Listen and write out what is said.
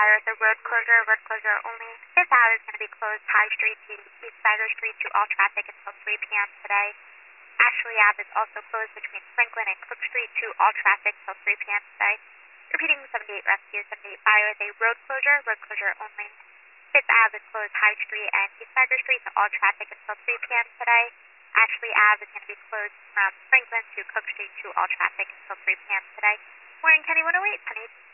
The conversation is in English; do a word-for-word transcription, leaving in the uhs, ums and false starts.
Fire with a road closure, road closure only. Fifth Ave is going to be closed High Street to East Cider Street to all traffic until three p m today. Ashley Ave is also closed between Franklin and Cook Street to all traffic until three p m today. Repeating, seventy-eight Rescue, seventy-eight Fire with a road closure, road closure only. Fifth Ave is closed High Street and East Cider Street to all traffic until three p m today. Ashley Ave is going to be closed from Franklin to Cook Street to all traffic until three p m today. Morning, Kenny one oh eight, Penny.